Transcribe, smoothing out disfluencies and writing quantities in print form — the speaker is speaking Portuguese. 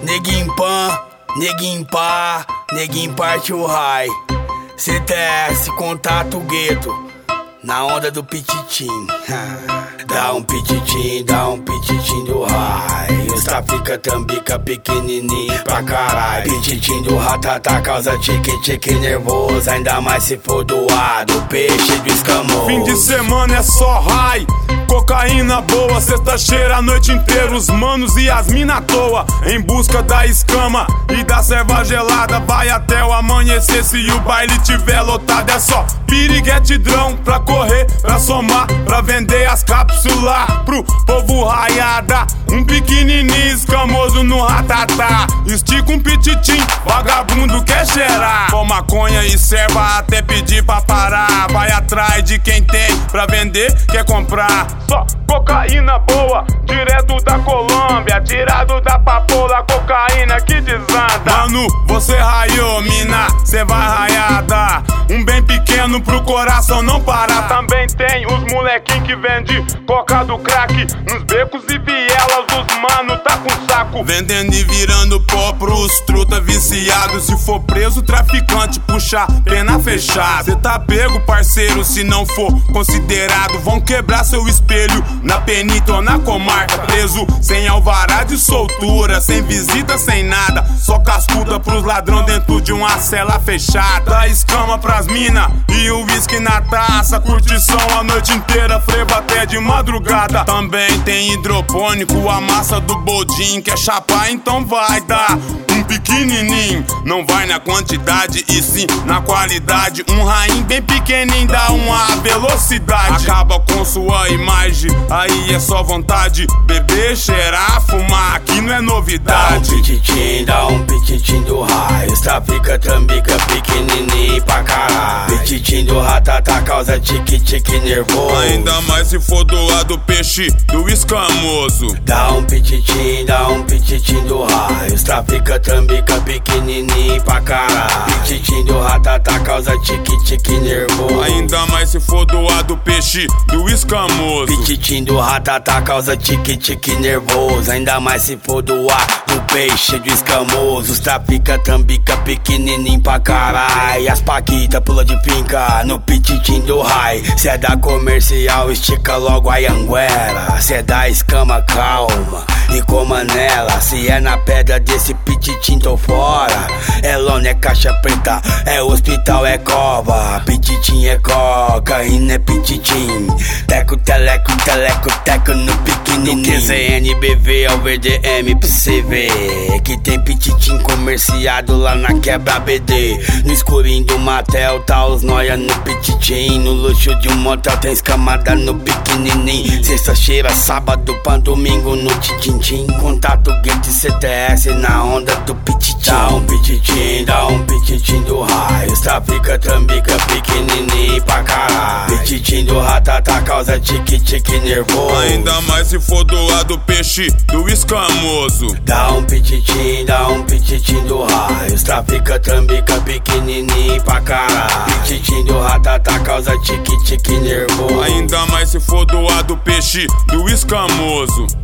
Neguinho pan, neguinho pá, neguinho parte o raio. CTS, contato gueto, na onda do pititim. Dá um pititim do raio. Os fica tambica pequenininho pra caralho. Pititim do ratata causa tique nervoso. Ainda mais se for doado, peixe do escamoso. Fim de semana é só raio, cocaína boa, sexta cheira a noite inteira. Os manos e as mina à toa, em busca da escama e da serva gelada. Vai até o amanhecer, se o baile tiver lotado. É só piriguetidrão pra correr, pra somar, pra vender as cápsulas pro povo raiada. Um pequenininho escamoso no ratatá, estica um pititim, vagabundo quer cheirar. Com maconha e serva até pedir pra parar. Vai atrás de quem tem pra vender, quer comprar. Só cocaína boa, direto da Colômbia, tirado da papoula, cocaína que desanda. Mano, você raiou, mina, cê vai raiada. Um bem pequeno pro coração não parar. Também tem os molequinhos que vende coca do crack nos becos e vielas, os mano tá com saco, vendendo e virando pó pros truta viciado. Se for preso, traficante, puxa pena fechada. Cê tá pego, parceiro, se não for considerado. Vão quebrar seu espelho na penita ou na comarca. Preso sem alvará de soltura, sem visita, sem nada. Só cascuda pros ladrão dentro de uma cela fechada. Dá escama pras mina e o uísque na taça. Curtição a noite inteira, frevo até de madrugada. Também tem hidropônico, a massa do bodinho. Quer chapar, então vai dar um pequenininho. Não vai na quantidade e sim na qualidade. Um rainho bem pequenininho dá uma velocidade. Acaba com sua imagem, aí é só vontade. Beber, cheirar, fumar, aqui não é novidade. Dá um pititim do raio. Fica trambica pequenininho pra caralho. Pititim do ratata causa tique nervoso. Ainda mais se for doado peixe do escamoso. Dá um pititim do raio. Fica trambica pequenininho pra caralho. Pititim do ratata causa tique nervoso. Ainda mais se for doado peixe do escamoso. Pititim do ratata causa tique nervoso. Ainda mais se for doar do peixe do escamoso. Os fica trambica pequenininho pra caralho. As paquita pula de pinca no pititim do raio. Cê é da comercial, estica logo a anguera. Cê é da escama, calma e coma nela. Se é na pedra desse pititim, tô fora. É lona, é caixa preta, é hospital, é cova. Pititim é cocaína, é pititim. Teco, teleco, teco no pequenininho. Do QZNBV ao VDM pra cê ver que tem pititim comerciado lá na quebra BD. No escurinho do motel tá os noia no pititim. No luxo de um motel tem escamada no pequenininho. Sexta cheira, sábado pra domingo no titintim. Contato gueto e CTS na onda do pititim. Dá um pititim do raio. Fica trambica pequenininho pra caralho. Pititim do ratata causa tique nervoso. Ainda mais se for doado peixe do escamoso. Dá um pititim do raio. Fica trambica pequenininho pra caralho. Pititim do ratata causa tique nervoso. Ainda mais se for doado peixe do escamoso.